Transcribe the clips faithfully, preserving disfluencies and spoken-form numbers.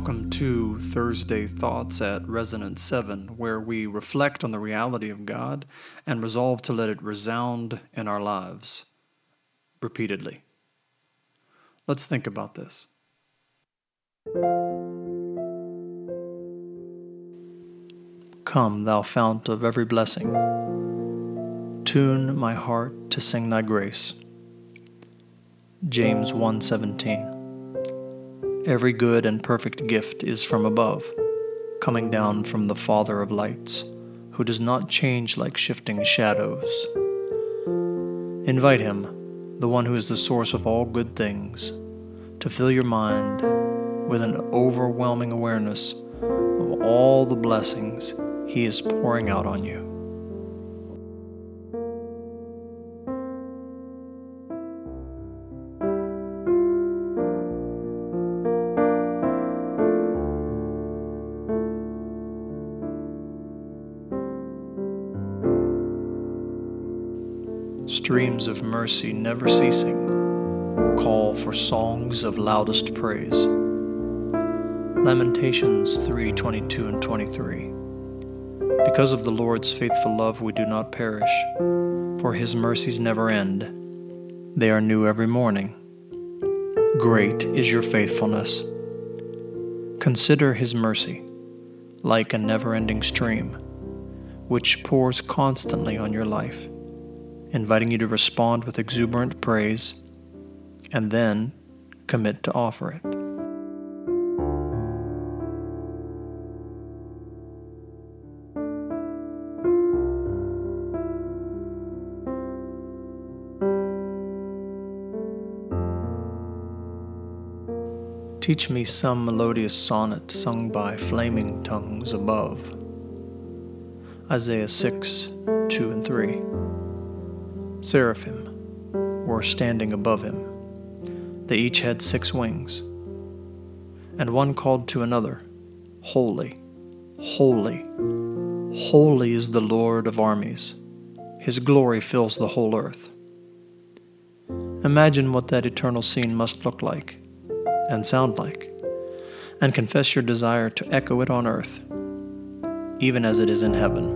Welcome to Thursday Thoughts at Resonance seven, where we reflect on the reality of God and resolve to let it resound in our lives repeatedly. Let's think about this. Come, thou fount of every blessing, tune my heart to sing thy grace. James one seventeen. Every good and perfect gift is from above, coming down from the Father of lights, who does not change like shifting shadows. Invite him, the one who is the source of all good things, to fill your mind with an overwhelming awareness of all the blessings he is pouring out on you. Streams of mercy never ceasing, call for songs of loudest praise. Lamentations three twenty-two and twenty-three. Because of the Lord's faithful love we do not perish, for his mercies never end. They are new every morning. Great is your faithfulness. Consider his mercy, like a never-ending stream, which pours constantly on your life, inviting you to respond with exuberant praise, and then commit to offer it. Teach me some melodious sonnet sung by flaming tongues above. Isaiah six, two and three. Seraphim were standing above him. They each had six wings. And one called to another, Holy, holy, holy is the Lord of armies. His glory fills the whole earth. Imagine what that eternal scene must look like and sound like, and confess your desire to echo it on earth, even as it is in heaven.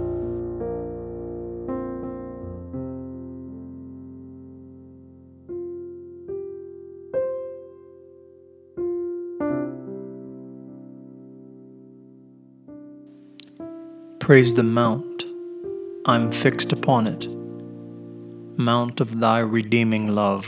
Praise the mount, I'm fixed upon it, mount of thy redeeming love.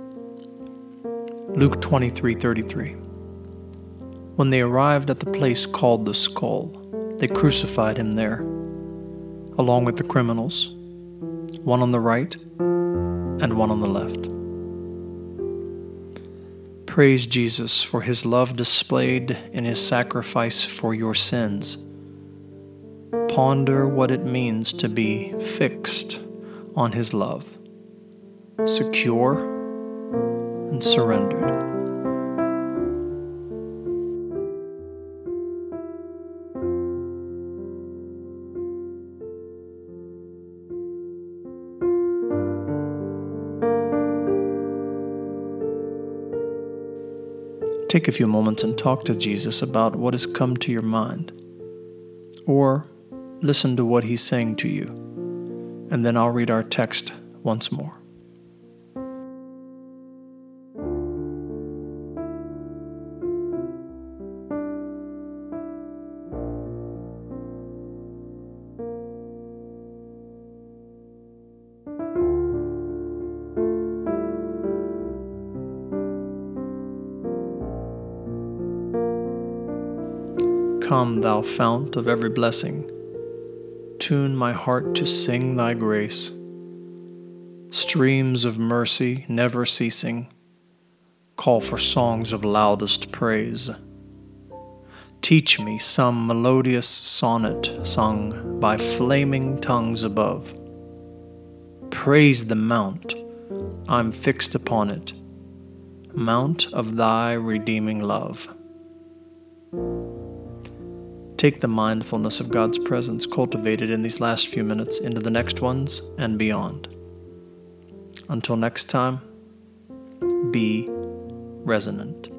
Luke twenty-three thirty-three. When they arrived at the place called the Skull, they crucified him there, along with the criminals, one on the right and one on the left. Praise Jesus for his love displayed in his sacrifice for your sins. Ponder what it means to be fixed on his love, secure and surrendered. Take a few moments and talk to Jesus about what has come to your mind, or listen to what he's saying to you, and then I'll read our text once more. Come, thou fount of every blessing, tune my heart to sing thy grace. Streams of mercy never ceasing, call for songs of loudest praise. Teach me some melodious sonnet sung by flaming tongues above. Praise the mount, I'm fixed upon it, mount of thy redeeming love. Take the mindfulness of God's presence cultivated in these last few minutes into the next ones and beyond. Until next time, be resonant.